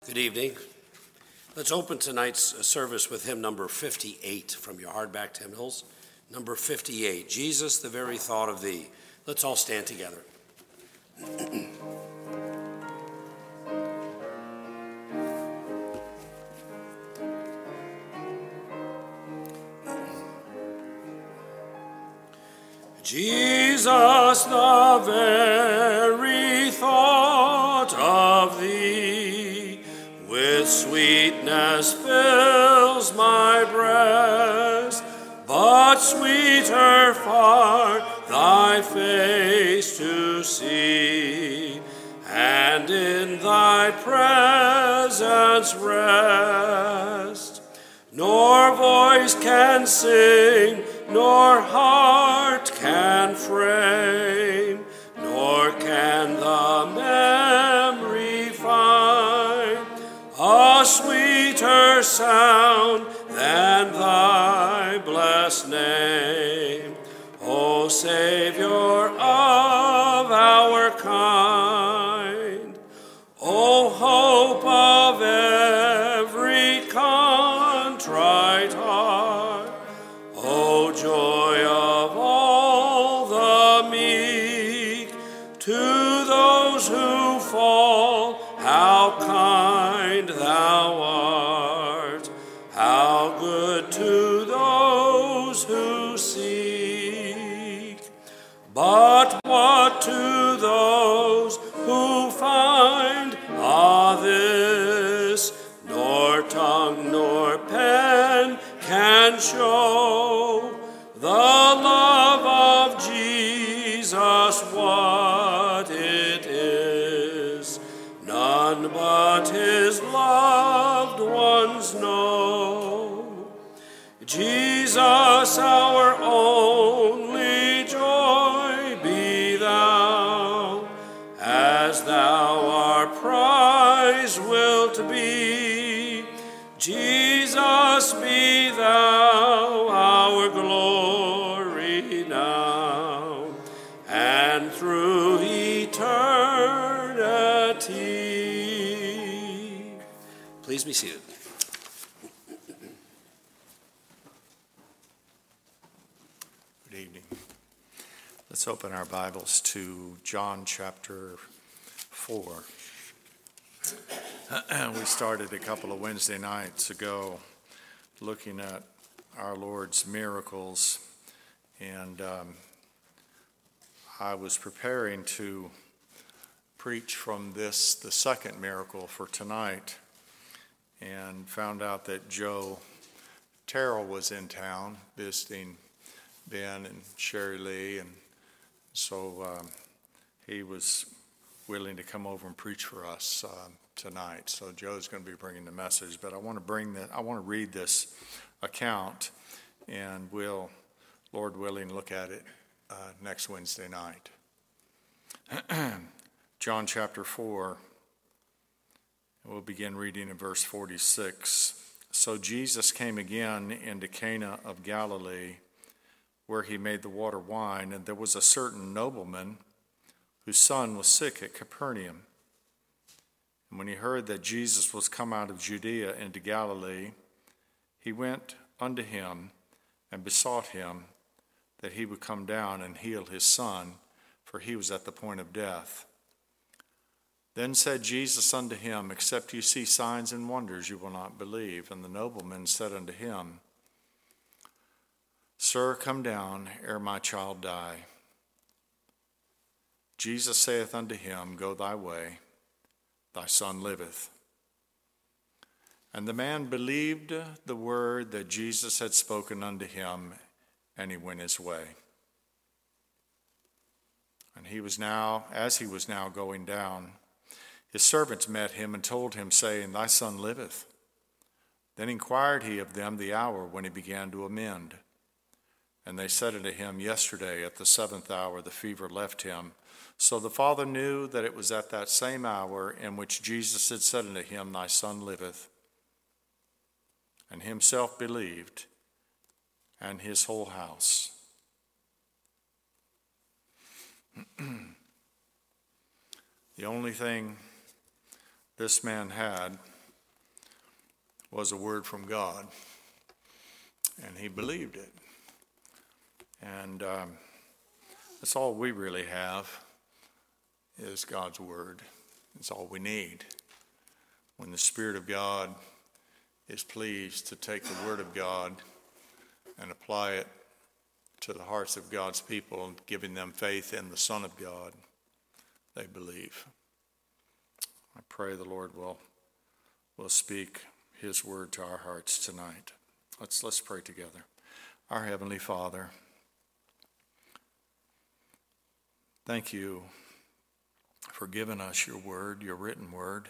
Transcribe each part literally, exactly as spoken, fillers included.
Good evening. Let's open tonight's service with hymn number fifty-eight from your hardback hymnals. Number fifty-eight, Jesus, the Very Thought of Thee. Let's all stand together. Jesus, the very thought of Thee, with sweetness fills my breast, but sweeter far Thy face to see, and in Thy presence rest. Nor voice can sing, nor heart can frame, nor can the memory find a sweeter sound than Thy blessed name, O Savior of our kind, O hope of every contrite heart, O joy of all the meek, to those who fall, how kind Thou art, how good to those who seek. But what to those who find, ah, this, nor tongue nor pen can show the love of Jesus, what it is, none but His loved ones know. Jesus, our only joy, be Thou, as Thou our prize wilt be. Jesus, be Thou our glory now, and through eternity. Please be seated. Good evening. Let's open our Bibles to John chapter four. We started a couple of Wednesday nights ago looking at our Lord's miracles, and um, I was preparing to preach from this, the second miracle for tonight, and found out that Joe Terrell was in town visiting Ben and Sherry Lee, and so um, he was willing to come over and preach for us uh, tonight. So Joe's going to be bringing the message, but I want to bring that. I want to read this account, and we'll, Lord willing, look at it uh, next Wednesday night. John chapter four. We'll begin reading in verse forty-six. So Jesus came again into Cana of Galilee, where he made the water wine, and there was a certain nobleman whose son was sick at Capernaum. And when he heard that Jesus was come out of Judea into Galilee, he went unto him and besought him that he would come down and heal his son, for he was at the point of death. Then said Jesus unto him, Except you see signs and wonders, you will not believe. And the nobleman said unto him, Sir, come down ere my child die. Jesus saith unto him, Go thy way, thy son liveth. And the man believed the word that Jesus had spoken unto him, and he went his way. And he was now, as he was now going down, his servants met him and told him, saying, Thy son liveth. Then inquired he of them the hour when he began to amend. And they said unto him, Yesterday at the seventh hour the fever left him. So the father knew that it was at that same hour in which Jesus had said unto him, Thy son liveth. And himself believed, and his whole house. The only thing this man had was a word from God, and he believed it. And um, that's all we really have is God's word. It's all we need. When the Spirit of God is pleased to take the word of God and apply it to the hearts of God's people, giving them faith in the Son of God, they believe. I pray the Lord will, will speak his word to our hearts tonight. Let's, let's pray together. Our Heavenly Father, thank you for giving us your word, your written word.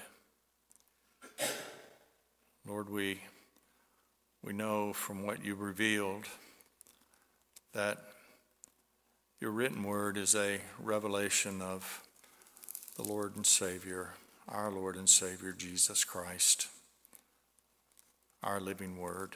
Lord, we, we know from what you revealed that your written word is a revelation of the Lord and Savior, our Lord and Savior, Jesus Christ, our living word.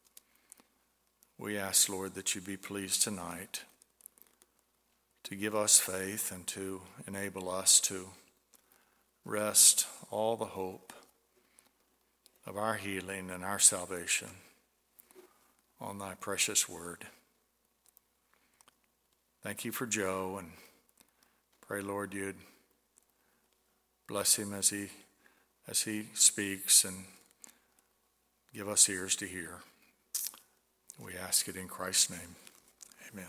We ask, Lord, that you be pleased tonight to give us faith and to enable us to rest all the hope of our healing and our salvation on thy precious word. Thank you for Joe, and pray, Lord, you'd bless him as he as he speaks and give us ears to hear. We ask it in Christ's name. Amen.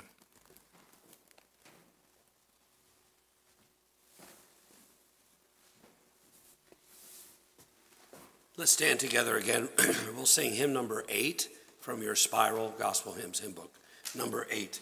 Let's stand together again. We'll sing hymn number eight from your Spiral Gospel Hymns hymn book. Number eight.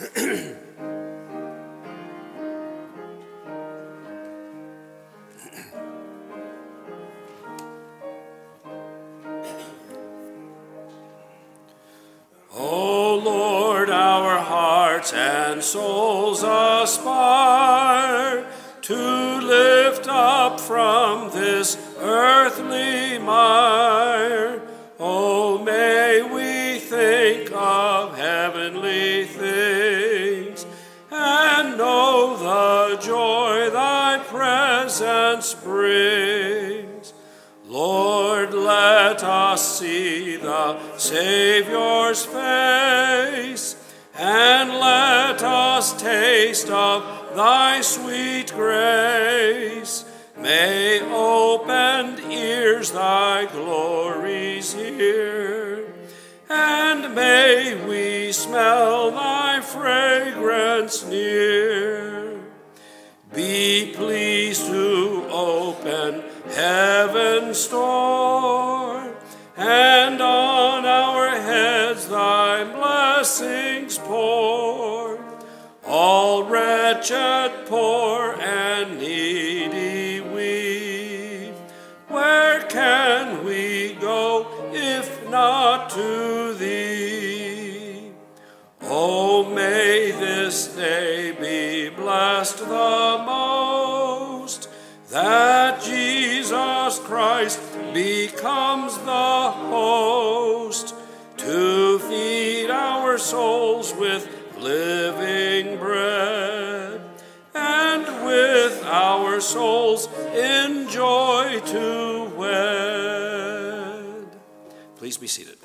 O Lord, our hearts and souls aspire to lift up from this earthly mire. Oh, may we think of heavenly things and know the joy thy presence brings. Lord, let us see the Savior's face, and let us taste of thy sweet grace. May opened ears thy glories hear, and may we smell thy fragrance near. Be pleased to open heaven's door, and on our heads thy blessings pour. All wretched, poor, and needy we, where can we go if not to thee? Oh, may this day be blessed the most, that Jesus Christ becomes the host, to feed our souls with living bread, and with our souls in joy to wed. Please be seated.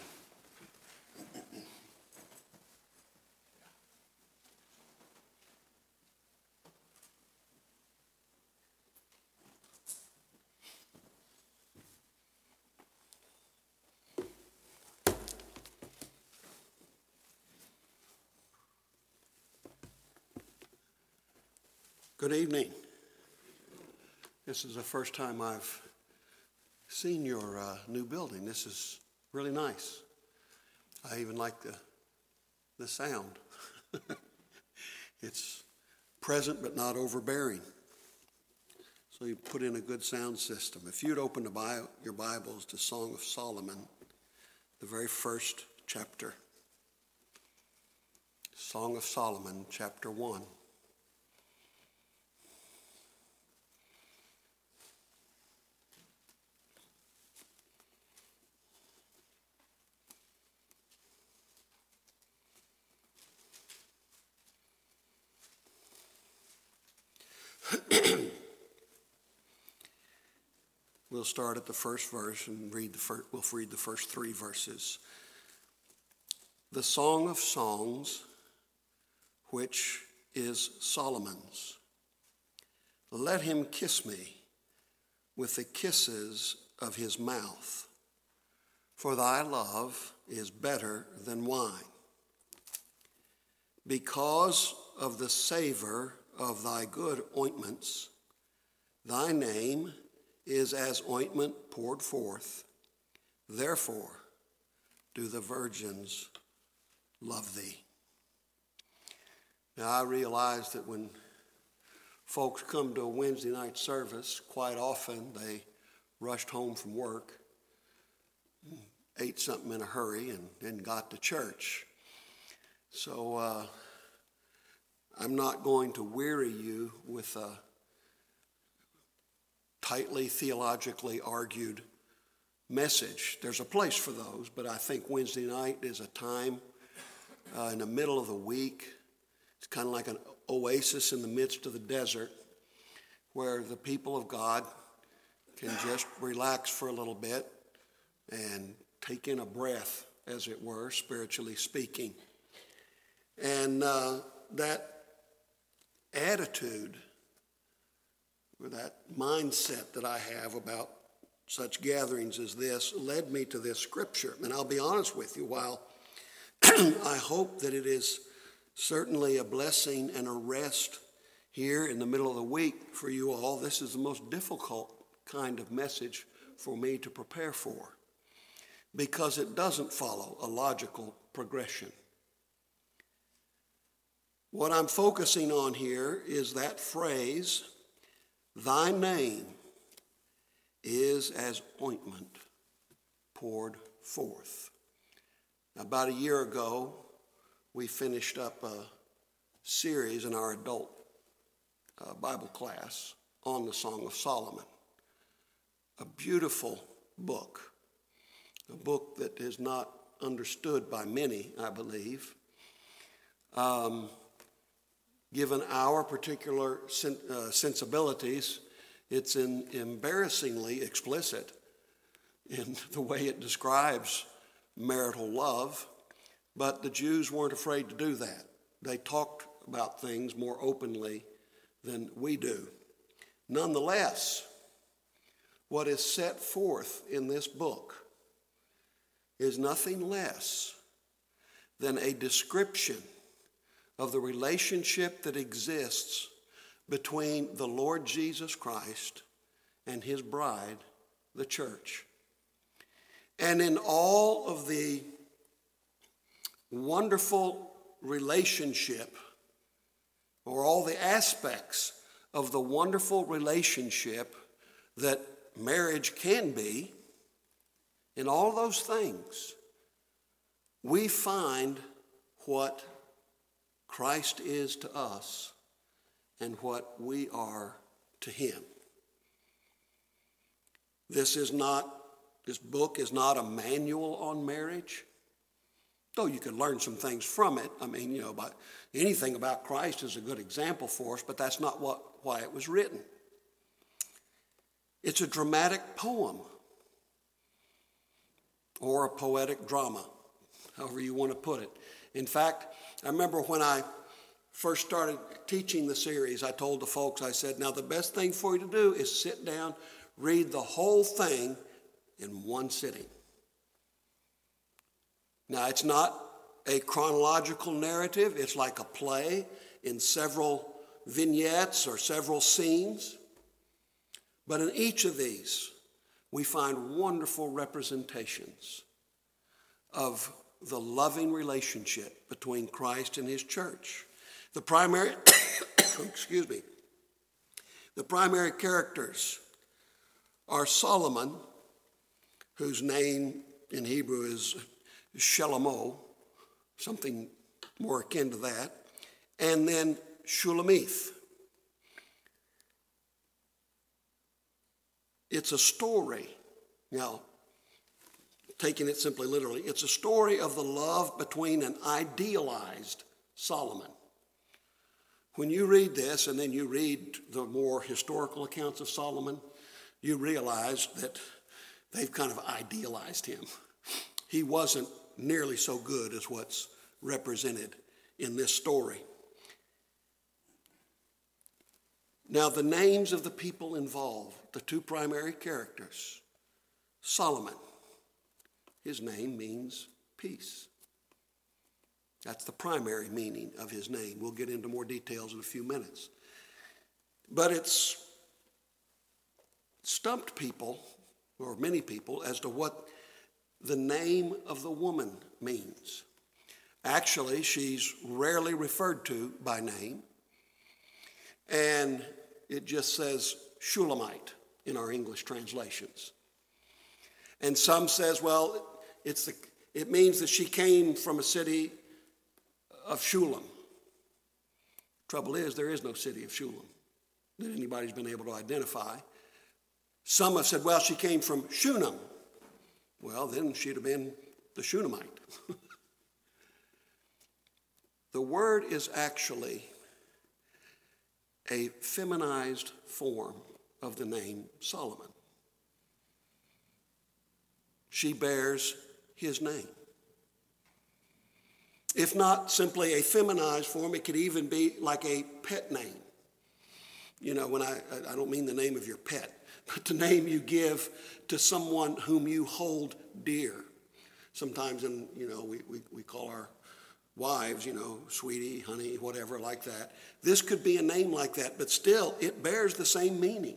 Good evening. This is the first time I've seen your uh, new building. This is really nice. I even like the the sound. It's present but not overbearing. So you put in a good sound system. If you'd open the Bi- your Bibles to Song of Solomon, the very first chapter. Song of Solomon, chapter one. we'll start at the first verse and read the first, we'll read the first three verses. The Song of Songs, which is Solomon's. Let him kiss me with the kisses of his mouth, for thy love is better than wine. Because of the savor of thy good ointments, thy name is as ointment poured forth. Therefore do the virgins love thee. Now I realize that when folks come to a Wednesday night service, quite often they rushed home from work, ate something in a hurry, and then got to church. So uh, I'm not going to weary you with a tightly theologically argued message. There's a place for those, but I think Wednesday night is a time uh, in the middle of the week. It's kind of like an oasis in the midst of the desert where the people of God can just relax for a little bit and take in a breath, as it were, spiritually speaking. And uh, that attitude or that mindset that I have about such gatherings as this led me to this scripture. And I'll be honest with you, while I hope that it is certainly a blessing and a rest here in the middle of the week for you all, this is the most difficult kind of message for me to prepare for, because it doesn't follow a logical progression. What I'm focusing on here is that phrase, thy name is as ointment poured forth. About a year ago, we finished up a series in our adult uh, Bible class on the Song of Solomon. A beautiful book, a book that is not understood by many, I believe. Um, given our particular sen- uh, sensibilities, it's in embarrassingly explicit in the way it describes marital love, but the Jews weren't afraid to do that. They talked about things more openly than we do. Nonetheless, what is set forth in this book is nothing less than a description of the relationship that exists between the Lord Jesus Christ and his bride, the church. And in all of the wonderful relationship, or all the aspects of the wonderful relationship that marriage can be, in all those things, we find what Christ is to us and what we are to him. This is not, this book is not a manual on marriage, though you can learn some things from it. I mean, you know, about anything about Christ is a good example for us, but that's not what why it was written. It's a dramatic poem or a poetic drama, however you want to put it. In fact, I remember when I first started teaching the series, I told the folks, I said, now the best thing for you to do is sit down, read the whole thing in one sitting. Now, it's not a chronological narrative. It's like a play in several vignettes or several scenes. But in each of these, we find wonderful representations of the loving relationship between Christ and his church. The primary, excuse me, the primary characters are Solomon, whose name in Hebrew is Shelomo, something more akin to that, and then Shulamith. It's a story. Now, taking it simply literally, it's a story of the love between an idealized Solomon. When you read this, and then you read the more historical accounts of Solomon, you realize that they've kind of idealized him. He wasn't nearly so good as what's represented in this story. Now, the names of the people involved, the two primary characters, Solomon, his name means peace. That's the primary meaning of his name. We'll get into more details in a few minutes. But it's stumped people, or many people, as to what the name of the woman means. Actually, she's rarely referred to by name, and it just says Shulamite in our English translations. And some says, well, it's the, it means that she came from a city of Shulam. Trouble is, there is no city of Shulam that anybody's been able to identify. Some have said, well, she came from Shunem. Well, then she'd have been the Shunammite. The word is actually a feminized form of the name Solomon. She bears his name. If not simply a feminized form, it could even be like a pet name. You know, when I, I don't mean the name of your pet, but the name you give to someone whom you hold dear. Sometimes, in, you know, we, we, we call our wives, you know, sweetie, honey, whatever like that. This could be a name like that, but still it bears the same meaning.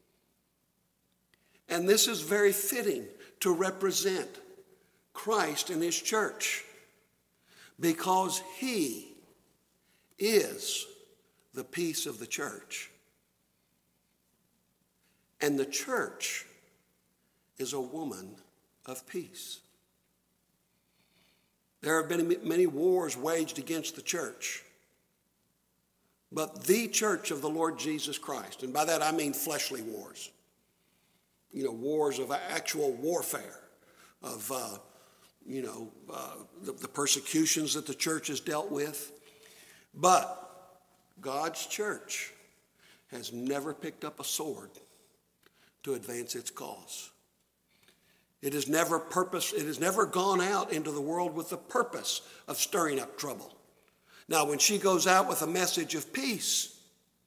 And this is very fitting to represent Christ and his church, because he is the peace of the church. And the church is a woman of peace. There have been many wars waged against the church, but the church of the Lord Jesus Christ, and by that I mean fleshly wars, you know, wars of actual warfare, of, uh, you know, uh, the, the persecutions that the church has dealt with. But God's church has never picked up a sword to advance its cause. It has never purpose, it has never gone out into the world with the purpose of stirring up trouble. Now, when she goes out with a message of peace,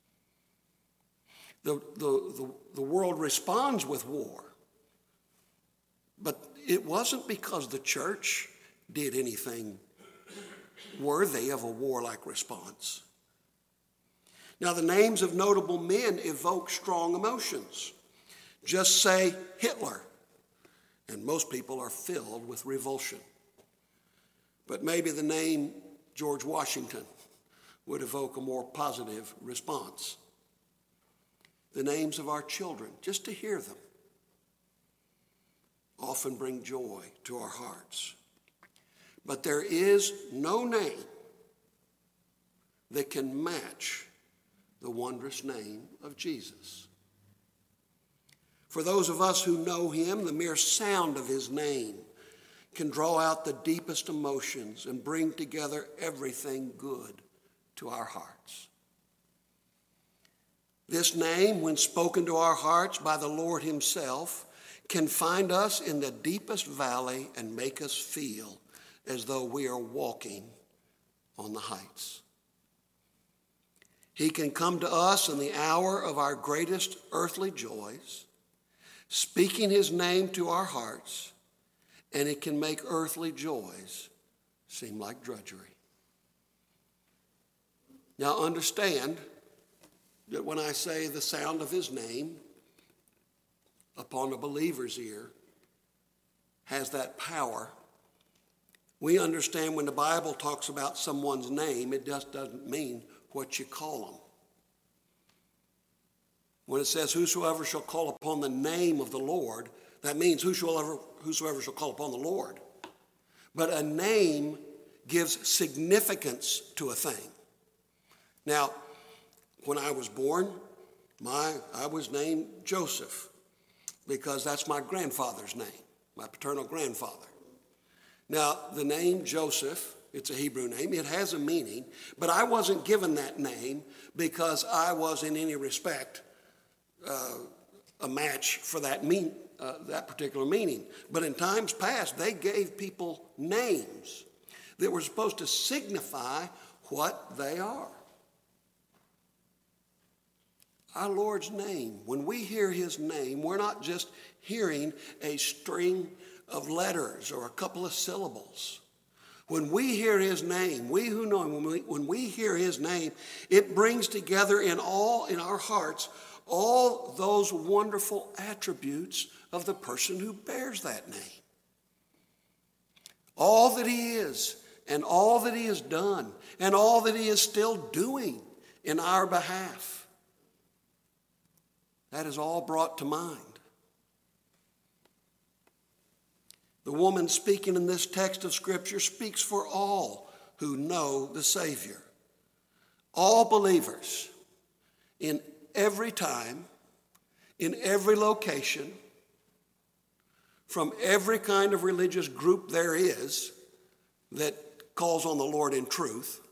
the, the, the, the world responds with war. But it wasn't because the church did anything worthy of a warlike response. Now, the names of notable men evoke strong emotions. Just say Hitler, and most people are filled with revulsion. But maybe the name George Washington would evoke a more positive response. The names of our children, just to hear them, often bring joy to our hearts. But there is no name that can match the wondrous name of Jesus. For those of us who know him, the mere sound of his name can draw out the deepest emotions and bring together everything good to our hearts. This name, when spoken to our hearts by the Lord himself, can find us in the deepest valley and make us feel as though we are walking on the heights. He can come to us in the hour of our greatest earthly joys, speaking his name to our hearts, and it can make earthly joys seem like drudgery. Now understand that when I say the sound of his name upon a believer's ear has that power, we understand when the Bible talks about someone's name, it just doesn't mean what you call them. When it says, whosoever shall call upon the name of the Lord, that means whosoever, whosoever shall call upon the Lord. But a name gives significance to a thing. Now, when I was born, my I was named Joseph because that's my grandfather's name, my paternal grandfather. Now, the name Joseph, it's a Hebrew name, it has a meaning, but I wasn't given that name because I was in any respect uh, a match for that mean uh, that particular meaning. But in times past, they gave people names that were supposed to signify what they are. Our Lord's name, when we hear his name, we're not just hearing a string of letters or a couple of syllables. When we hear his name, we who know him, when we, when we hear his name, it brings together in all, in our hearts, all those wonderful attributes of the person who bears that name. All that he is, and all that he has done, and all that he is still doing in our behalf. That is all brought to mind. The woman speaking in this text of Scripture speaks for all who know the Savior. All believers in every time, in every location, from every kind of religious group there is that calls on the Lord in truth,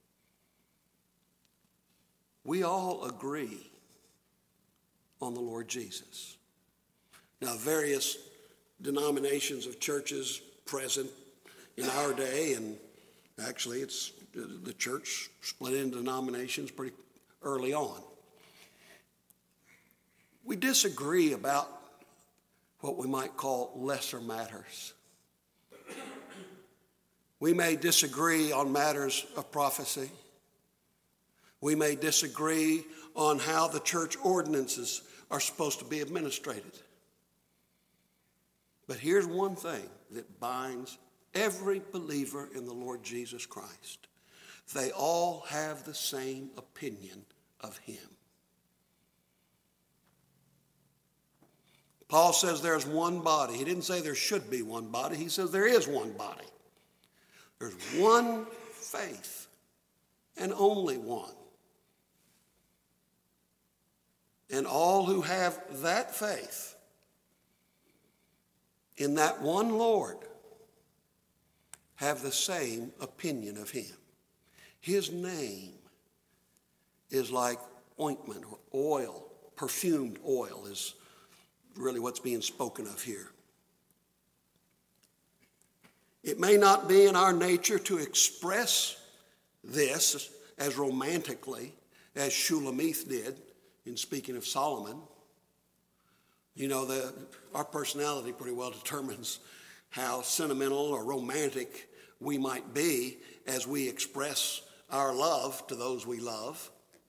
we all agree on the Lord Jesus. Now, various denominations of churches present in our day, and actually it's the church split into denominations pretty early on. We disagree about what we might call lesser matters. We may disagree on matters of prophecy. We may disagree on how the church ordinances are supposed to be administrated. But here's one thing that binds every believer in the Lord Jesus Christ. They all have the same opinion of him. Paul says there's one body. He didn't say there should be one body. He says there is one body. There's one faith and only one. And all who have that faith in that one Lord have the same opinion of him. His name is like ointment or oil. Perfumed oil is really what's being spoken of here. It may not be in our nature to express this as romantically as Shulamith did in speaking of Solomon. You know, the, our personality pretty well determines how sentimental or romantic we might be as we express our love to those we love.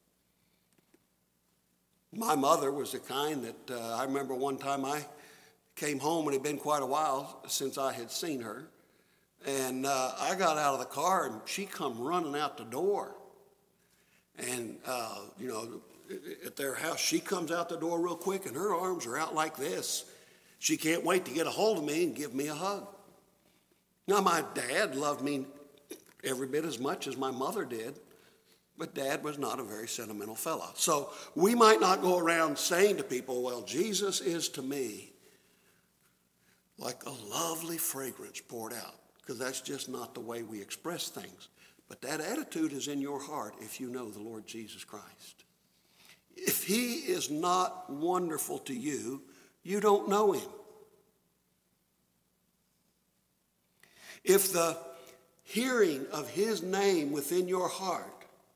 My mother was the kind that uh, I remember one time I came home, and it had been quite a while since I had seen her. And uh, I got out of the car, and she come running out the door. And, uh, you know, at their house, she comes out the door real quick, and her arms are out like this. She can't wait to get a hold of me and give me a hug. Now, my dad loved me every bit as much as my mother did, but Dad was not a very sentimental fellow. So we might not go around saying to people, well, Jesus is to me like a lovely fragrance poured out, because that's just not the way we express things. But that attitude is in your heart if you know the Lord Jesus Christ. If he is not wonderful to you, you don't know him. If the hearing of his name within your heart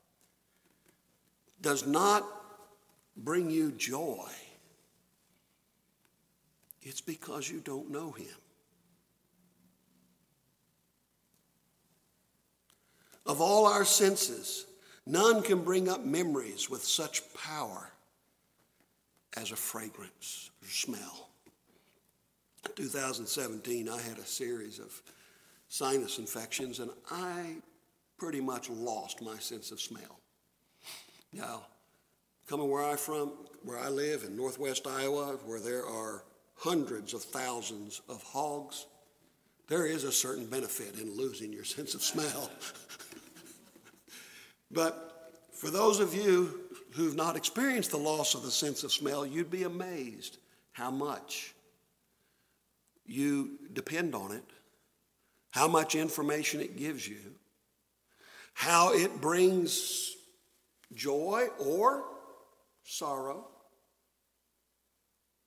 does not bring you joy, it's because you don't know him. Of all our senses, none can bring up memories with such power as a fragrance or smell. In two thousand seventeen, I had a series of sinus infections, and I pretty much lost my sense of smell. Now, coming where I from, where I live in northwest Iowa, where there are hundreds of thousands of hogs, there is a certain benefit in losing your sense of smell. But for those of you who've not experienced the loss of the sense of smell, you'd be amazed how much you depend on it, how much information it gives you, how it brings joy or sorrow.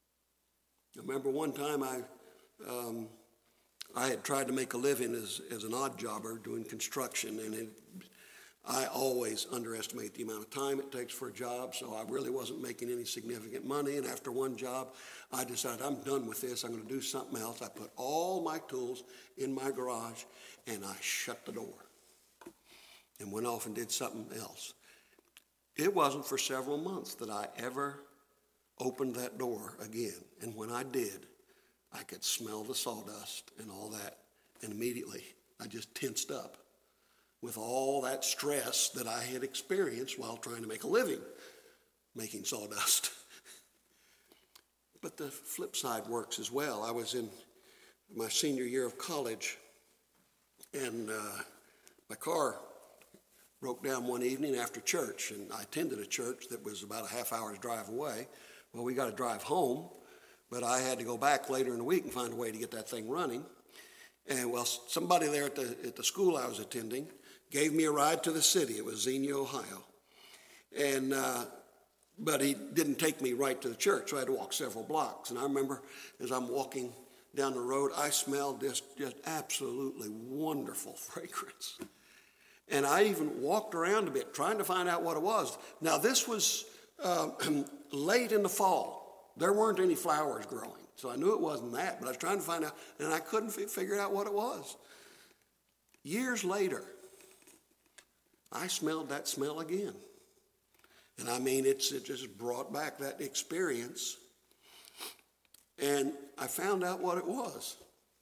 I remember one time I um, I had tried to make a living as, as an odd jobber doing construction, and it, I always underestimate the amount of time it takes for a job, so I really wasn't making any significant money. And after one job, I decided I'm done with this. I'm going to do something else. I put all my tools in my garage, and I shut the door and went off and did something else. It wasn't for several months that I ever opened that door again. And when I did, I could smell the sawdust and all that. And immediately, I just tensed up with all that stress that I had experienced while trying to make a living making sawdust. But the flip side works as well. I was in my senior year of college, and uh, my car broke down one evening after church, and I attended a church that was about a half hour's drive away. Well, we got to drive home, but I had to go back later in the week and find a way to get that thing running. And well, somebody there at the at the school I was attending gave me a ride to the city. It was Xenia, Ohio. And uh, but he didn't take me right to the church, so I had to walk several blocks. And I remember as I'm walking down the road, I smelled this just absolutely wonderful fragrance. And I even walked around a bit trying to find out what it was. Now, this was uh, late in the fall. There weren't any flowers growing, so I knew it wasn't that, but I was trying to find out, and I couldn't f- figure out what it was. Years later, I smelled that smell again. And I mean, it's, it just brought back that experience. And I found out what it was.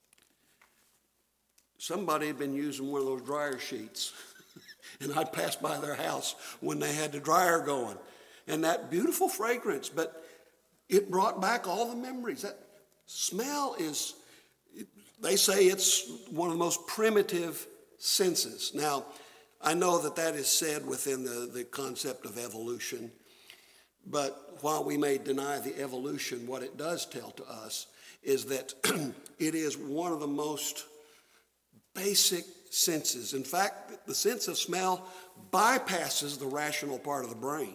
Somebody had been using one of those dryer sheets. And I'd pass by their house when they had the dryer going. And that beautiful fragrance, but it brought back all the memories. That smell is, they say it's one of the most primitive senses. Now, I know that that is said within the, the concept of evolution, but while we may deny the evolution, what it does tell to us is that it is one of the most basic senses. In fact, the sense of smell bypasses the rational part of the brain,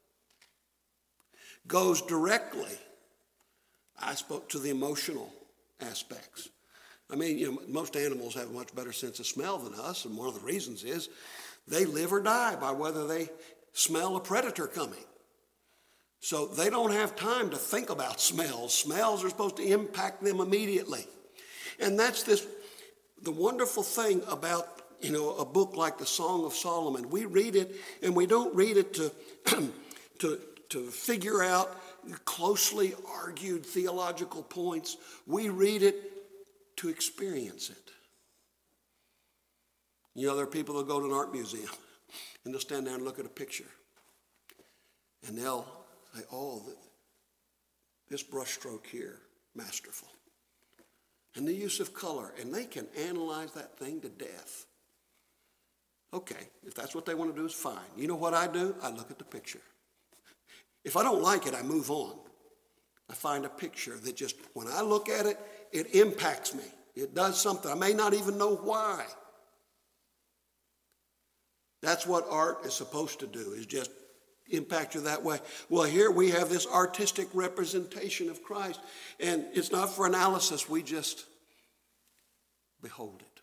goes directly, I spoke to the emotional aspects. I mean, you know, most animals have a much better sense of smell than us, and one of the reasons is they live or die by whether they smell a predator coming. So they don't have time to think about smells. Smells are supposed to impact them immediately. And that's this, the wonderful thing about, you know, a book like the Song of Solomon. We read it, and we don't read it to, to, to figure out closely argued theological points. We read it to experience it. You know, there are people that go to an art museum and they'll stand there and look at a picture and they'll say, oh, this brushstroke here, masterful. And the use of color, and they can analyze that thing to death. Okay, if that's what they want to do, is fine. You know what I do? I look at the picture. If I don't like it, I move on. I find a picture that just, when I look at it, it impacts me. It does something. I may not even know why. That's what art is supposed to do, is just impact you that way. Well, here we have this artistic representation of Christ, and it's not for analysis. We just behold it.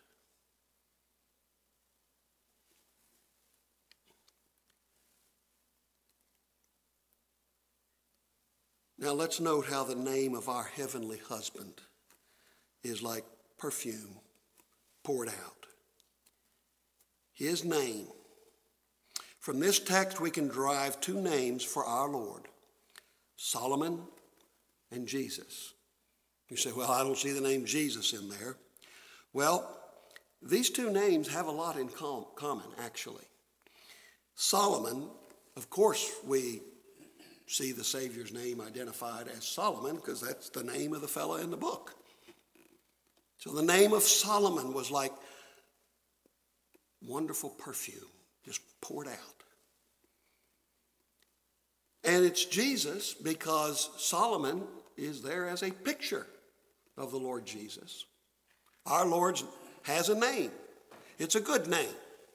Now let's note how the name of our heavenly husband is like perfume poured out. His name. From this text we can derive two names for our Lord, Solomon and Jesus. You say, well, I don't see the name Jesus in there. Well, these two names have a lot in com- common, actually. Solomon, of course, we see the Savior's name identified as Solomon because that's the name of the fellow in the book. So the name of Solomon was like wonderful perfume, just poured out. And it's Jesus because Solomon is there as a picture of the Lord Jesus. Our Lord has a name. It's a good name.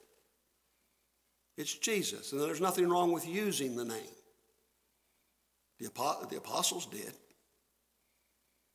It's Jesus, and there's nothing wrong with using the name. The, the apostles did.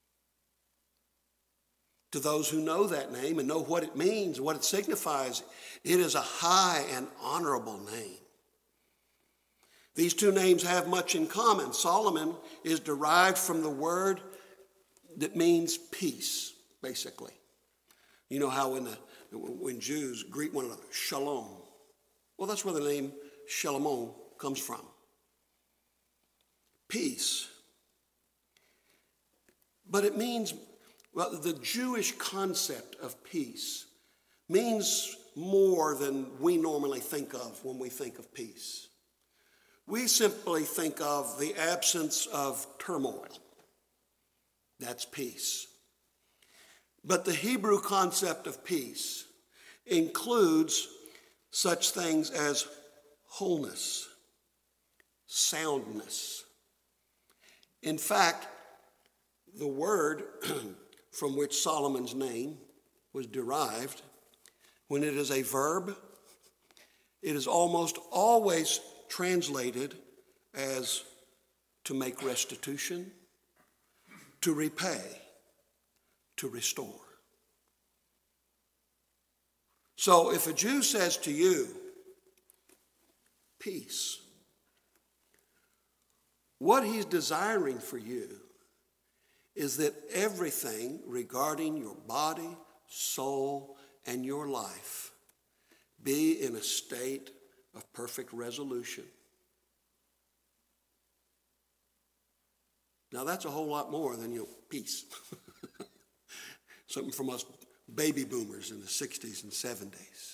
To those who know that name and know what it means, what it signifies, it is a high and honorable name. These two names have much in common. Solomon is derived from the word that means peace, basically. You know how when, the, when Jews greet one another, shalom. Well, that's where the name Shalom comes from. Peace. But it means, well, the Jewish concept of peace means more than we normally think of when we think of peace. We simply think of the absence of turmoil. That's peace. But the Hebrew concept of peace includes such things as wholeness, soundness. In fact, the word from which Solomon's name was derived, when it is a verb, it is almost always translated as to make restitution, to repay, to restore. So if a Jew says to you, peace, what he's desiring for you is that everything regarding your body, soul, and your life be in a state of perfect resolution. Now that's a whole lot more than, you know, peace. Something from us baby boomers in the sixties and seventies.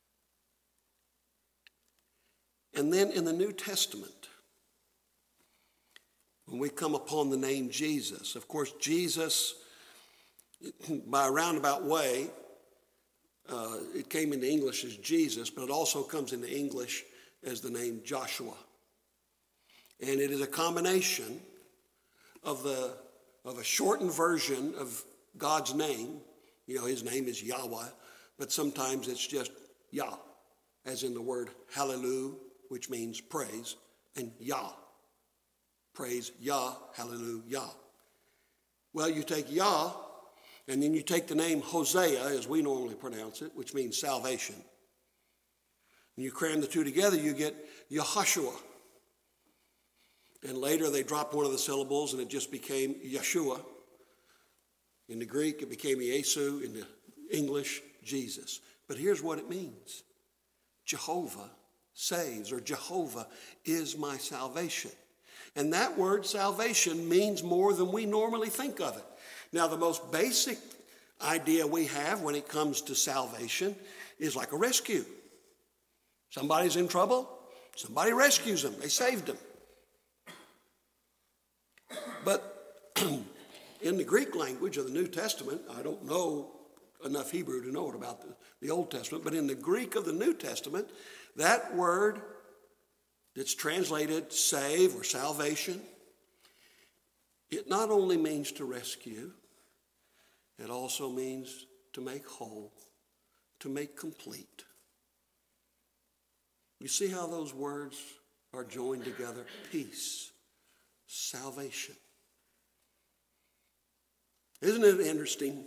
And then in the New Testament, when we come upon the name Jesus, of course, Jesus, by a roundabout way, uh, it came into English as Jesus, but it also comes into English as the name Joshua. And it is a combination of the of a shortened version of God's name. You know, his name is Yahweh, but sometimes it's just Yah, as in the word hallelujah, which means praise, and Yah. Praise Yah, hallelujah, Yah. Well, you take Yah, and then you take the name Hosea, as we normally pronounce it, which means salvation. And you cram the two together, you get Yehoshua. And later they dropped one of the syllables, and it just became Yeshua. In the Greek, it became Yesu. In the English, Jesus. But here's what it means. Jehovah saves, or Jehovah is my salvation. And that word salvation means more than we normally think of it. Now, the most basic idea we have when it comes to salvation is like a rescue. Somebody's in trouble, somebody rescues them, they saved them. But in the Greek language of the New Testament, I don't know enough Hebrew to know it about the, the Old Testament, but in the Greek of the New Testament, that word that's translated save or salvation, it not only means to rescue, it also means to make whole, to make complete. You see how those words are joined together? Peace, salvation. Isn't it interesting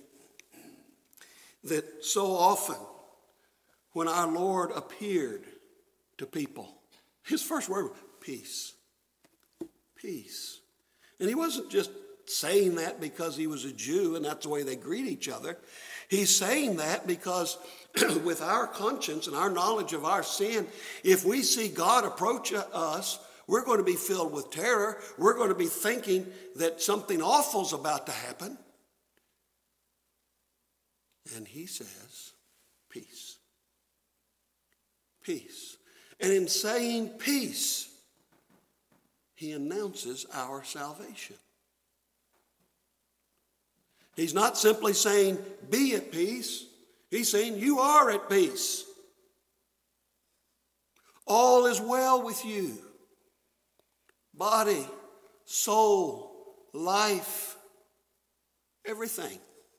that so often when our Lord appeared to people, his first word was peace, peace. And he wasn't just saying that because he was a Jew and that's the way they greet each other. He's saying that because with our conscience and our knowledge of our sin, if we see God approach us, we're going to be filled with terror. We're going to be thinking that something awful's about to happen. And he says, peace. Peace. And in saying peace, he announces our salvation. He's not simply saying, be at peace. He's saying, you are at peace. All is well with you. Body, soul, life, everything.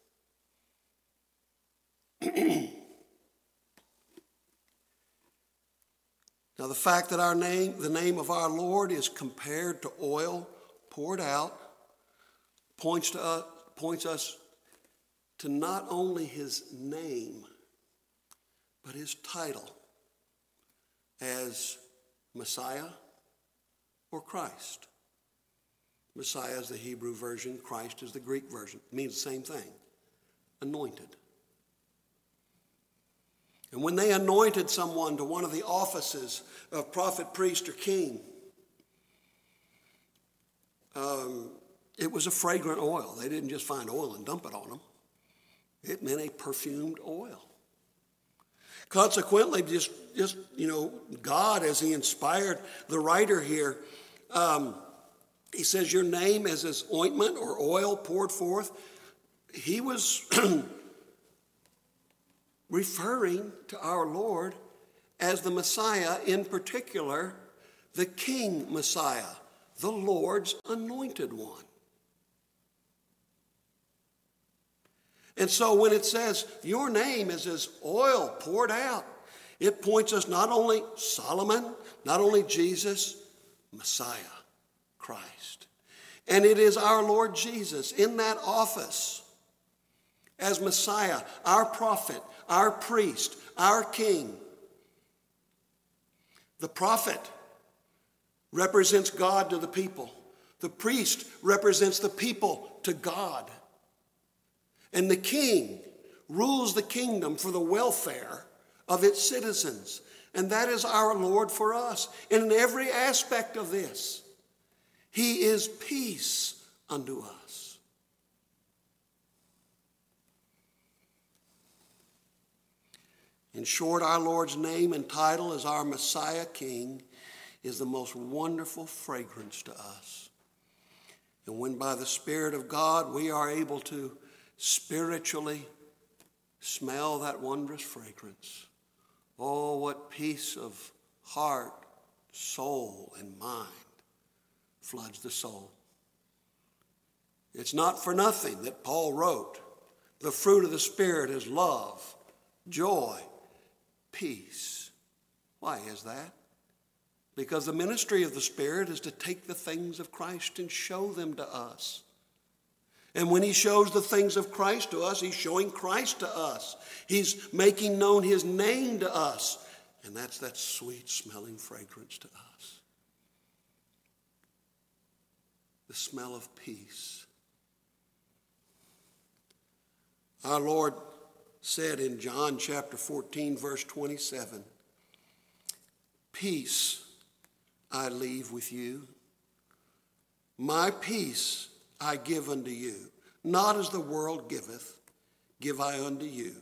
Now, the fact that our name, the name of our Lord is compared to oil poured out, points to us, points us to not only his name, but his title as Messiah or Christ. Messiah is the Hebrew version, Christ is the Greek version. It means the same thing, anointed. And when they anointed someone to one of the offices of prophet, priest, or king, um, it was a fragrant oil. They didn't just find oil and dump it on them. It meant a perfumed oil. Consequently, just, just you know, God, as he inspired the writer here, um, he says, your name is as ointment or oil poured forth. He was referring to our Lord as the Messiah, in particular, the King Messiah, the Lord's anointed one. And so when it says your name is as oil poured out, it points us not only Solomon, not only Jesus, Messiah, Christ. And it is our Lord Jesus in that office as Messiah, our prophet, our priest, our king. The prophet represents God to the people. The priest represents the people to God. And the king rules the kingdom for the welfare of its citizens. And that is our Lord for us. And in every aspect of this, he is peace unto us. In short, our Lord's name and title as our Messiah King is the most wonderful fragrance to us. And when by the Spirit of God we are able to spiritually smell that wondrous fragrance, oh, what peace of heart, soul, and mind floods the soul. It's not for nothing that Paul wrote, the fruit of the Spirit is love, joy, peace. Why is that? Because the ministry of the Spirit is to take the things of Christ and show them to us. And when he shows the things of Christ to us, he's showing Christ to us. He's making known his name to us. And that's that sweet smelling fragrance to us. The smell of peace. Our Lord said in John chapter fourteen, verse twenty-seven, peace I leave with you. My peace I give unto you. Not as the world giveth, give I unto you.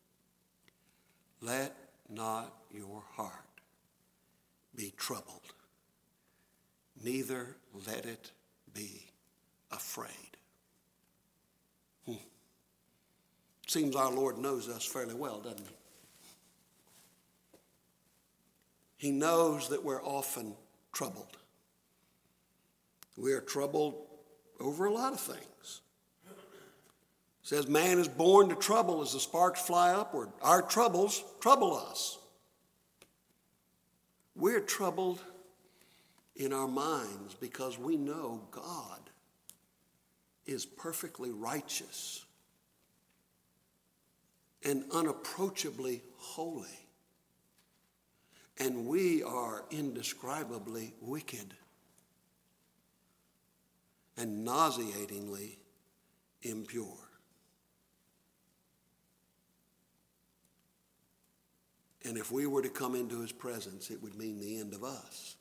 Let not your heart be troubled, neither let it be afraid. Hmm. Seems our Lord knows us fairly well, doesn't he? He knows that we're often troubled. We are troubled over a lot of things. It says man is born to trouble as the sparks fly upward. Our troubles trouble us. We're troubled in our minds because we know God is perfectly righteous and unapproachably holy. And we are indescribably wicked and nauseatingly impure. And if we were to come into his presence, it would mean the end of us.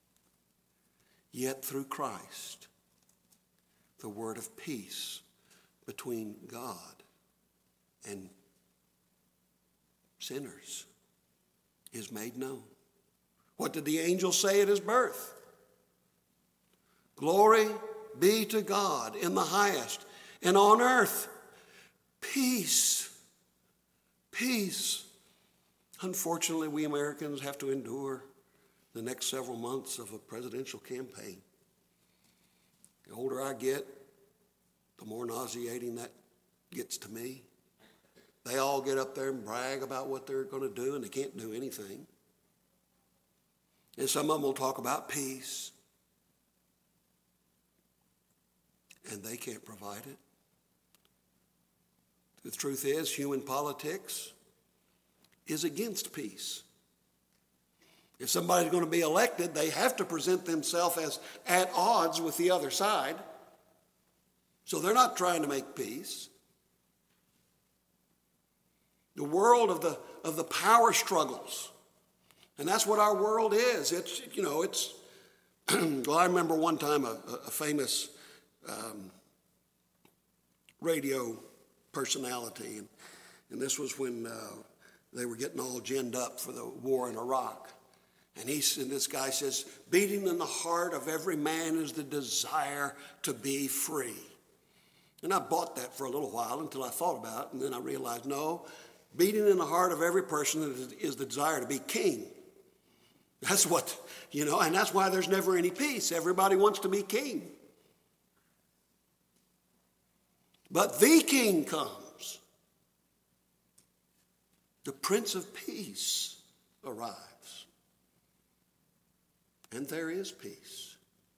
Yet through Christ, the word of peace between God and sinners is made known. What did the angel say at his birth? Glory be to God in the highest, and on earth, peace. Peace. Unfortunately, we Americans have to endure the next several months of a presidential campaign. The older I get, the more nauseating that gets to me. They all get up there and brag about what they're going to do, and they can't do anything. And some of them will talk about peace, and they can't provide it. The truth is, human politics is against peace. If somebody's going to be elected, they have to present themselves as at odds with the other side. So they're not trying to make peace. The world of the of the power struggles. And that's what our world is. It's, you know, it's, well, I remember one time a, a famous um, radio personality, and, and this was when uh, they were getting all ginned up for the war in Iraq. And, he, and this guy says, beating in the heart of every man is the desire to be free. And I bought that for a little while until I thought about it, and then I realized, no, beating in the heart of every person is, is the desire to be king. That's what, you know, and that's why there's never any peace. Everybody wants to be king. But the king comes. The Prince of Peace arrives. And there is peace.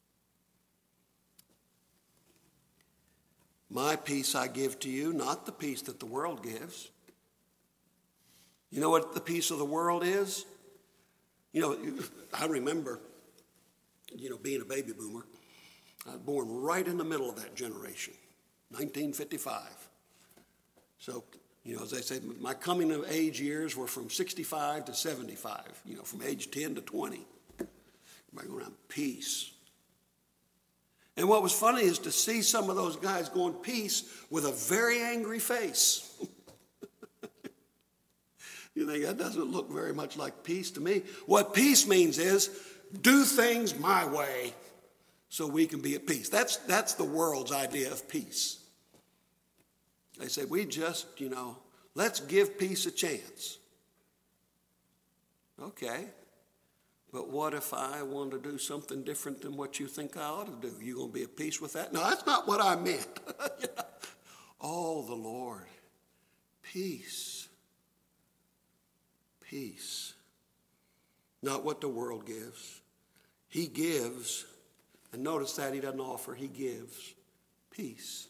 My peace I give to you, not the peace that the world gives. You know what the peace of the world is? You know, I remember, you know, being a baby boomer. I was born right in the middle of that generation, nineteen fifty-five. So, you know, as they say, my coming of age years were from sixty-five to seventy-five, you know, from age ten to twenty. Everybody going around, peace. And what was funny is to see some of those guys going peace with a very angry face. You think, that doesn't look very much like peace to me. What peace means is, do things my way so we can be at peace. That's, that's the world's idea of peace. They say, we just, you know, let's give peace a chance. Okay. But what if I want to do something different than what you think I ought to do? You going to be at peace with that? No, that's not what I meant. You know? Oh, the Lord. Peace. Peace. Not what the world gives. He gives, and notice that he doesn't offer, he gives peace.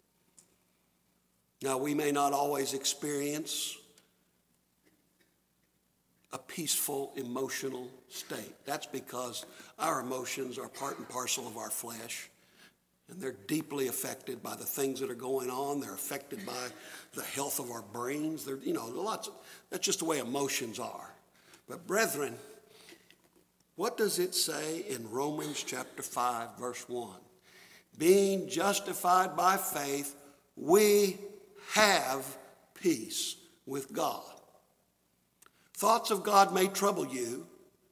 Now, we may not always experience a peaceful emotional state. That's because our emotions are part and parcel of our flesh, and they're deeply affected by the things that are going on. They're affected by the health of our brains. They're, you know, lots of, that's just the way emotions are. But brethren, what does it say in Romans chapter five, verse one? Being justified by faith, we have peace with God. Thoughts of God may trouble you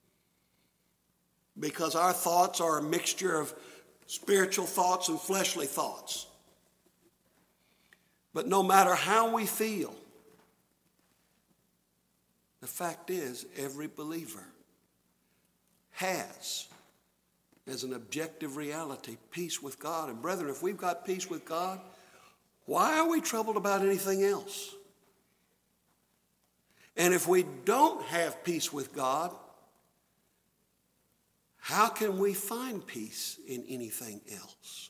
because our thoughts are a mixture of spiritual thoughts and fleshly thoughts. But no matter how we feel, the fact is every believer has, as an objective reality, peace with God. And brethren, if we've got peace with God, why are we troubled about anything else? And if we don't have peace with God, how can we find peace in anything else?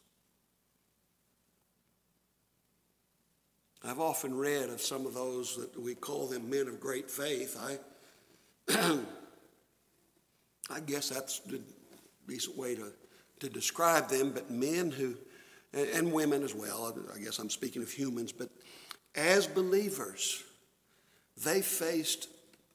I've often read of some of those that we call them men of great faith. I, I guess that's the decent way to, to describe them, but men who, and, and women as well, I guess I'm speaking of humans, but as believers, they faced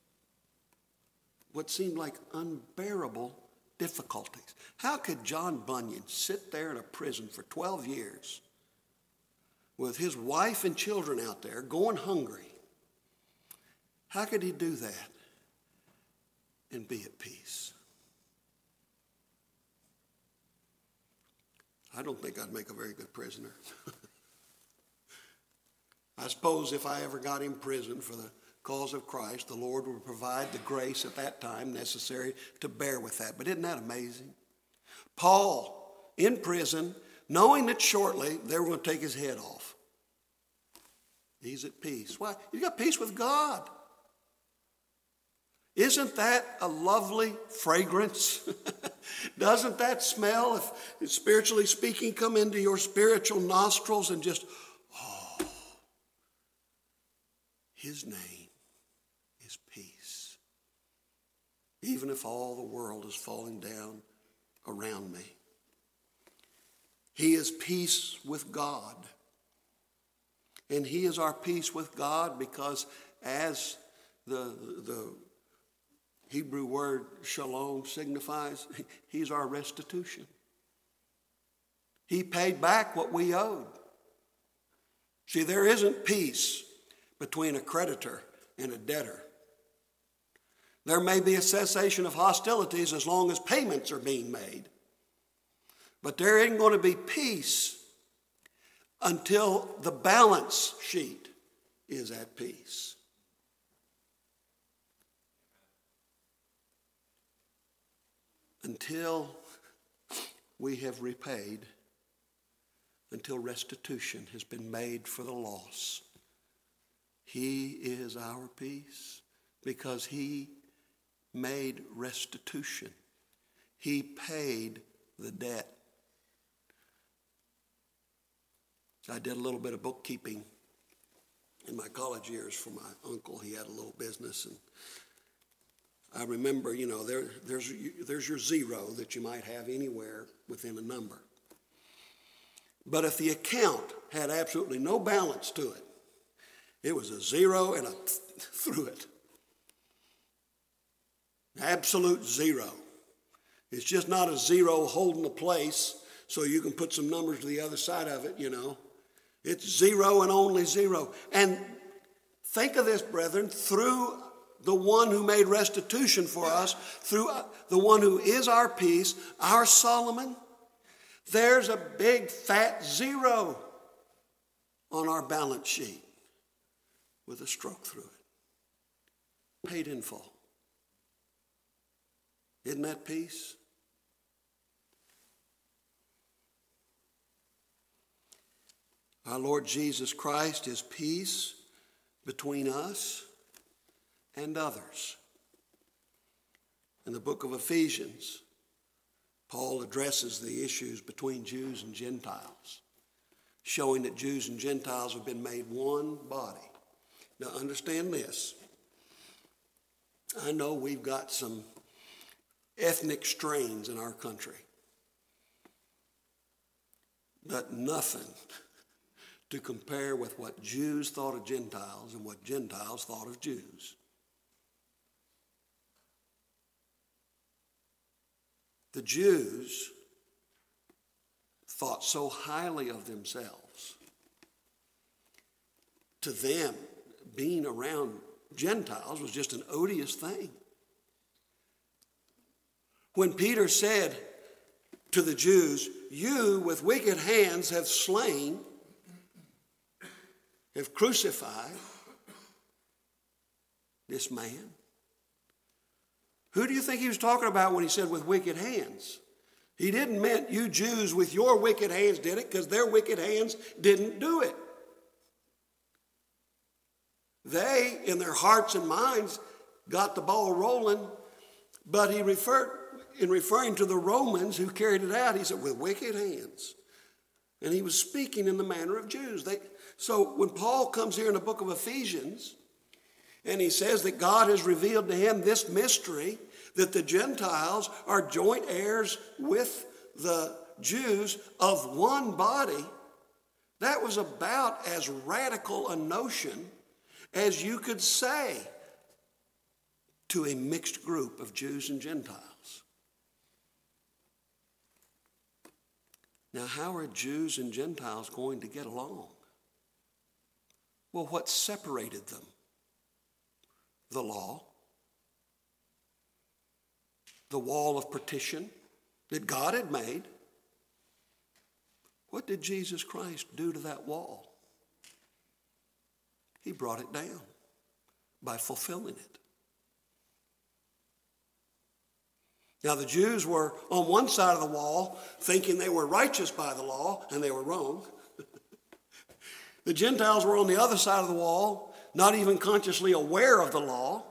what seemed like unbearable difficulties. How could John Bunyan sit there in a prison for twelve years with his wife and children out there going hungry? How could he do that and be at peace? I don't think I'd make a very good prisoner. I suppose if I ever got in prison for the cause of Christ, the Lord would provide the grace at that time necessary to bear with that. But isn't that amazing? Paul, in prison, knowing that shortly they were going to take his head off. He's at peace. Why? You got peace with God. Isn't that a lovely fragrance? Doesn't that smell, if spiritually speaking, come into your spiritual nostrils and just, oh, His name is peace. Even if all the world is falling down around me. He is peace with God. And He is our peace with God because as the, the Hebrew word shalom signifies, He's our restitution. He paid back what we owed. See, there isn't peace between a creditor and a debtor. There may be a cessation of hostilities as long as payments are being made. But there isn't going to be peace until the balance sheet is at peace. Until we have repaid, until restitution has been made for the loss. He is our peace because He made restitution. He paid the debt. I did a little bit of bookkeeping in my college years for my uncle. He had a little business, and I remember, you know, there, there's, there's your zero that you might have anywhere within a number. But if the account had absolutely no balance to it, it was a zero and a th- through it. Absolute zero. It's just not a zero holding a place so you can put some numbers to the other side of it, you know. It's zero and only zero. And think of this, brethren, through the one who made restitution for us, through the one who is our peace, our Solomon, there's a big fat zero on our balance sheet with a stroke through it. Paid in full. Isn't that peace? Our Lord Jesus Christ is peace between us and others. In the book of Ephesians, Paul addresses the issues between Jews and Gentiles, showing that Jews and Gentiles have been made one body. Now understand this. I know we've got some ethnic strains in our country, but nothing to compare with what Jews thought of Gentiles and what Gentiles thought of Jews. The Jews thought so highly of themselves. To them, being around Gentiles was just an odious thing. When Peter said to the Jews, "You with wicked hands have slain, have crucified this man," who do you think he was talking about when he said with wicked hands? He didn't mean you Jews with your wicked hands did it, because their wicked hands didn't do it. They, in their hearts and minds, got the ball rolling, but he referred, in referring to the Romans who carried it out, he said, with wicked hands. And he was speaking in the manner of Jews. They, so when Paul comes here in the book of Ephesians, and he says that God has revealed to him this mystery, that the Gentiles are joint heirs with the Jews of one body, that was about as radical a notion as you could say to a mixed group of Jews and Gentiles. Now, how are Jews and Gentiles going to get along? Well, what separated them? The law, the wall of partition that God had made. What did Jesus Christ do to that wall? He brought it down by fulfilling it. Now, the Jews were on one side of the wall thinking they were righteous by the law, and they were wrong. The Gentiles were on the other side of the wall, not even consciously aware of the law.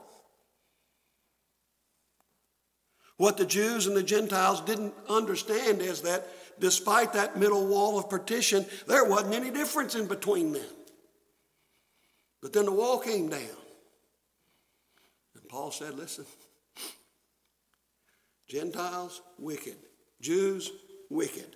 What the Jews and the Gentiles didn't understand is that despite that middle wall of partition, there wasn't any difference in between them. But then the wall came down. And Paul said, listen, Gentiles, wicked. Jews, wicked.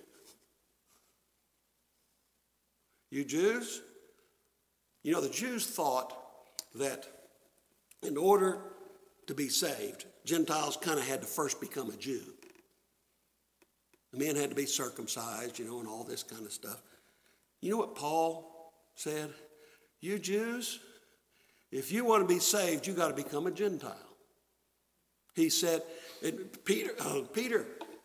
You Jews, you know, the Jews thought that in order to be saved, Gentiles kind of had to first become a Jew. The men had to be circumcised, you know, and all this kind of stuff. You know what Paul said? You Jews, if you want to be saved, you got to become a Gentile. He said, it, Peter, uh, Peter,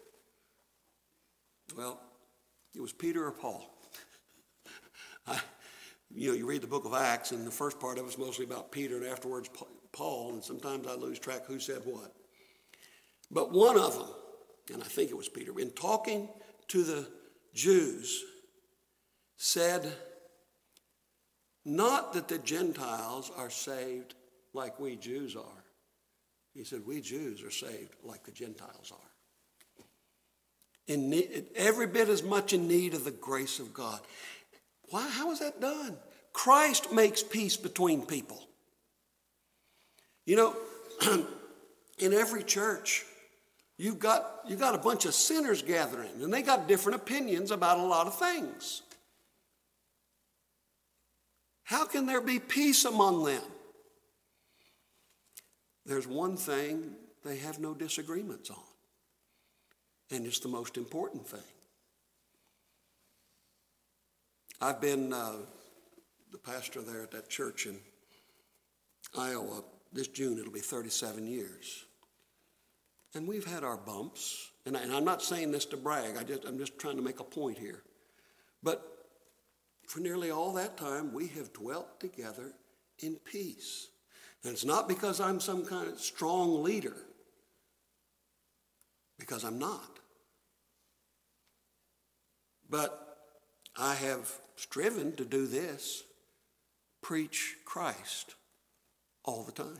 well, it was Peter or Paul. I, you know, you read the book of Acts, and the first part of it's mostly about Peter, and afterwards Paul, and sometimes I lose track who said what. But one of them, and I think it was Peter, in talking to the Jews, said, not that the Gentiles are saved like we Jews are. He said, we Jews are saved like the Gentiles are. In need, every bit as much in need of the grace of God. Why? How is that done? Christ makes peace between people. You know, in every church, you've got, you've got a bunch of sinners gathering, and they got different opinions about a lot of things. How can there be peace among them? There's one thing they have no disagreements on, and it's the most important thing. I've been uh, the pastor there at that church in Iowa. This June, it'll be thirty-seven years. And we've had our bumps. And, I, and I'm not saying this to brag. I just, I'm just trying to make a point here. But for nearly all that time, we have dwelt together in peace. And it's not because I'm some kind of strong leader. Because I'm not. But I have striven to do this, preach Christ all the time.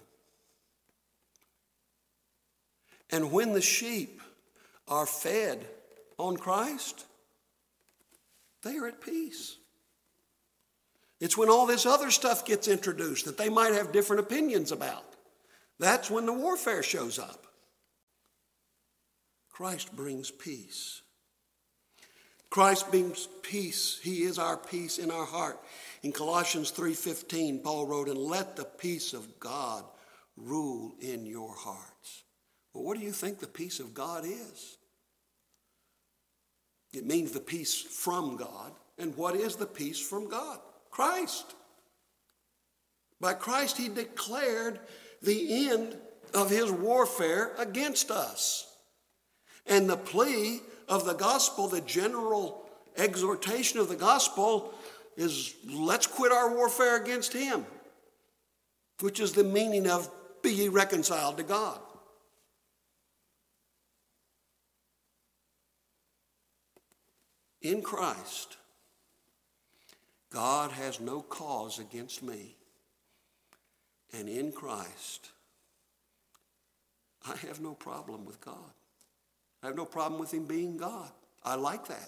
And when the sheep are fed on Christ, they are at peace. It's when all this other stuff gets introduced that they might have different opinions about. That's when the warfare shows up. Christ brings peace. Christ brings peace. He is our peace in our heart. In Colossians three fifteen, Paul wrote, and let the peace of God rule in your hearts. Well, what do you think the peace of God is? It means the peace from God. And what is the peace from God? Christ. By Christ, he declared the end of his warfare against us. And the plea of the gospel, the general exhortation of the gospel is let's quit our warfare against him, which is the meaning of be ye reconciled to God. In Christ, God has no cause against me. And in Christ, I have no problem with God. I have no problem with him being God. I like that.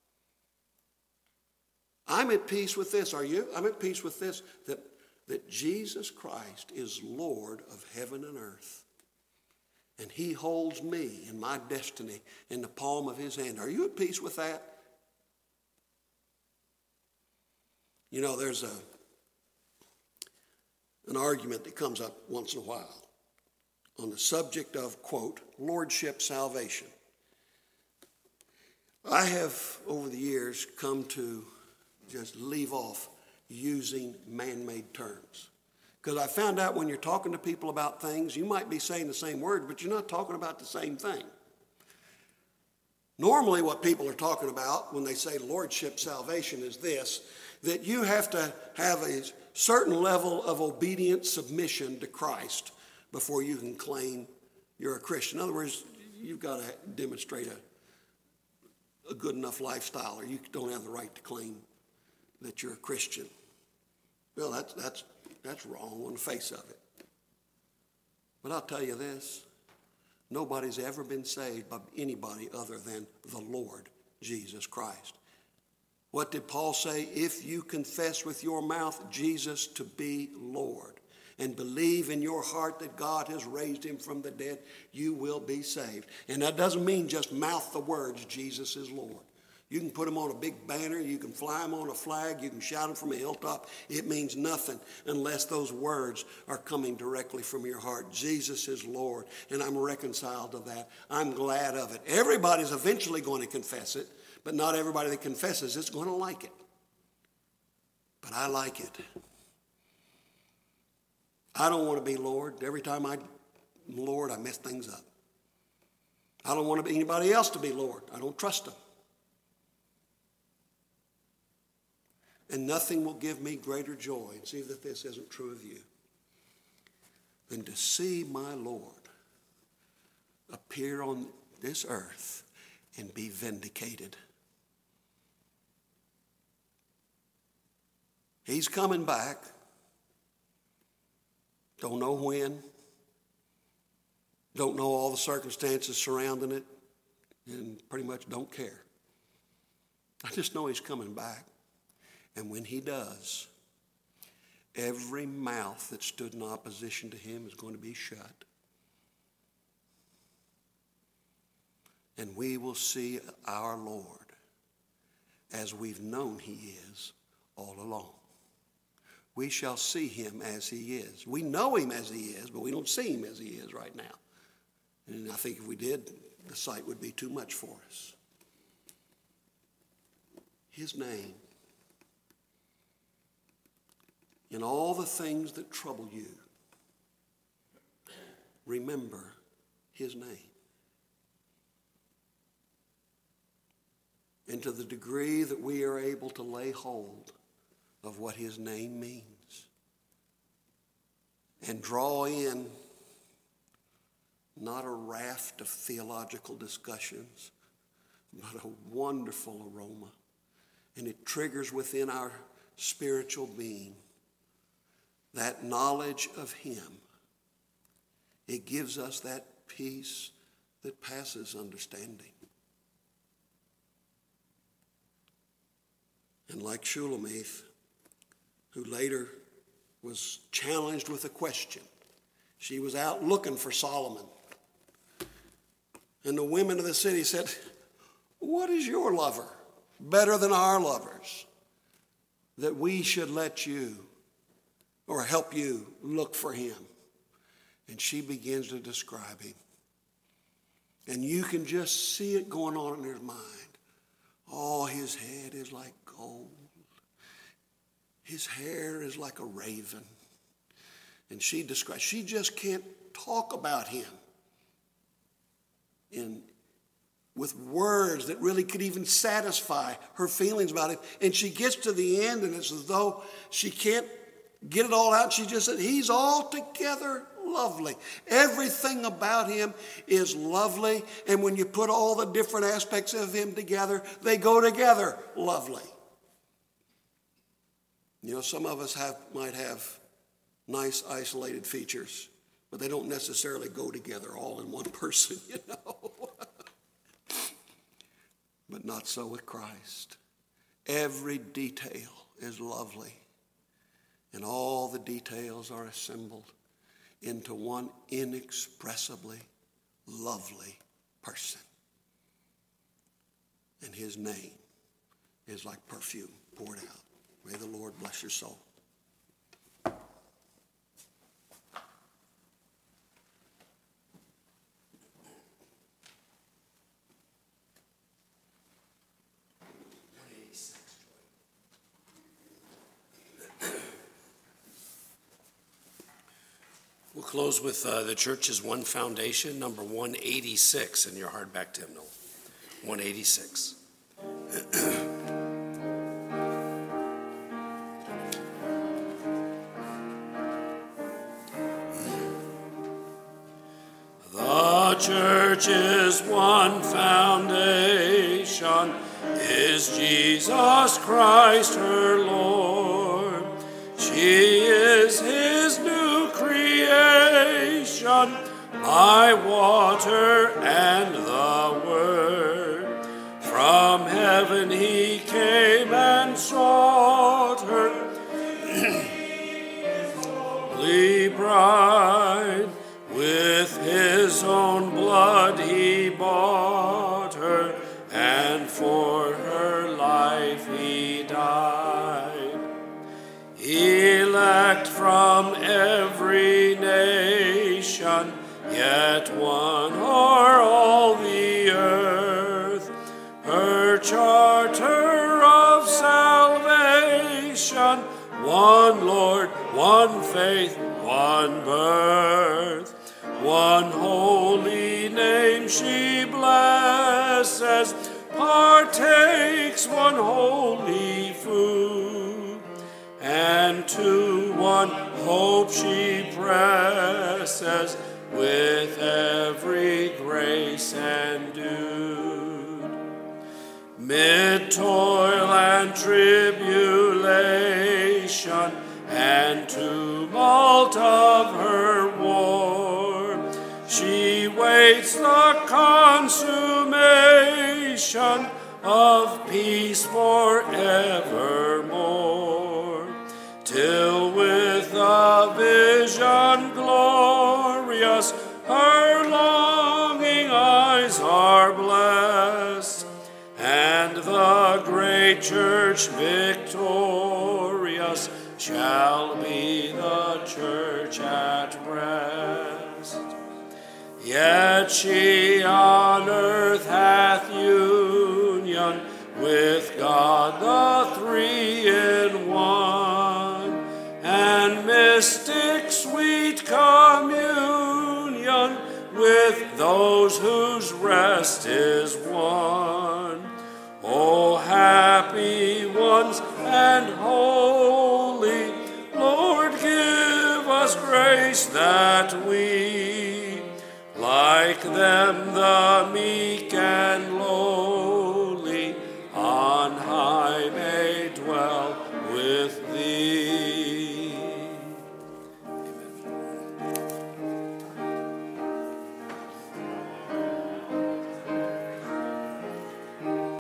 I'm at peace with this. Are you? I'm at peace with this, that, that Jesus Christ is Lord of heaven and earth. And he holds me and my destiny in the palm of his hand. Are you at peace with that? You know, there's a an argument that comes up once in a while on the subject of, quote, lordship salvation. I have, over the years, come to just leave off using man-made terms. Because I found out when you're talking to people about things, you might be saying the same word, but you're not talking about the same thing. Normally what people are talking about when they say lordship salvation is this, that you have to have a certain level of obedient submission to Christ before you can claim you're a Christian. In other words, you've got to demonstrate a, a good enough lifestyle or you don't have the right to claim that you're a Christian. Well, that's, that's, that's wrong on the face of it. But I'll tell you this. Nobody's ever been saved by anybody other than the Lord Jesus Christ. What did Paul say? If you confess with your mouth Jesus to be Lord and believe in your heart that God has raised him from the dead, you will be saved. And that doesn't mean just mouth the words, Jesus is Lord. You can put them on a big banner, you can fly them on a flag, you can shout them from a hilltop. It means nothing unless those words are coming directly from your heart. Jesus is Lord, and I'm reconciled to that. I'm glad of it. Everybody's eventually going to confess it, but not everybody that confesses it's going to like it. But I like it. I don't want to be Lord. Every time I'm Lord, I mess things up. I don't want to be anybody else to be Lord. I don't trust them. And nothing will give me greater joy, and see that this isn't true of you, than to see my Lord appear on this earth and be vindicated. He's coming back. Don't know when. Don't know all the circumstances surrounding it, and pretty much don't care. I just know he's coming back. And when he does, every mouth that stood in opposition to him is going to be shut. And we will see our Lord as we've known he is all along. We shall see him as he is. We know him as he is, but we don't see him as he is right now. And I think if we did, the sight would be too much for us. His name. In all the things that trouble you, remember his name. And to the degree that we are able to lay hold of what his name means and draw in not a raft of theological discussions, but a wonderful aroma. And it triggers within our spiritual being that knowledge of him. It gives us that peace that passes understanding. And like Shulamith, who later was challenged with a question. She was out looking for Solomon. And the women of the city said, what is your lover better than our lovers, that we should let you or help you look for him? And she begins to describe him. And you can just see it going on in her mind. Oh, his head is like gold. His hair is like a raven. And she describes, she just can't talk about him in with words that really could even satisfy her feelings about him. And she gets to the end, and it's as though she can't get it all out. She just said, he's altogether lovely. Everything about him is lovely. And when you put all the different aspects of him together, they go together lovely. You know, some of us have might have nice isolated features, but they don't necessarily go together all in one person, you know. But not so with Christ. Every detail is lovely, and all the details are assembled into one inexpressibly lovely person. And his name is like perfume poured out. May the Lord bless your soul. We'll close with uh, the church's One Foundation, number one eighty-six in your hardback hymnal. one eighty-six. The church's one foundation is Jesus Christ her Lord. She is his new creation, by water and the word. From heaven he came bride. With his own blood he bought her, and for her life he died. Elect from every nation, yet one o'er all the earth, her charter of salvation, one Lord, one faith, one birth, one holy name she blesses, partakes one holy food, and to one hope she presses with every grace endued. Mid toil and tribulation and tumult of her war, she waits the consummation of peace forevermore, till with a vision glorious her longing eyes are blessed, and the great church victorious shall be the church at rest. Yet she on earth hath union with God the three in one, and mystic sweet communion with those whose rest is won. O happy ones and holy, Lord, give us grace that we, like them the meek and lowly, on high may dwell with thee.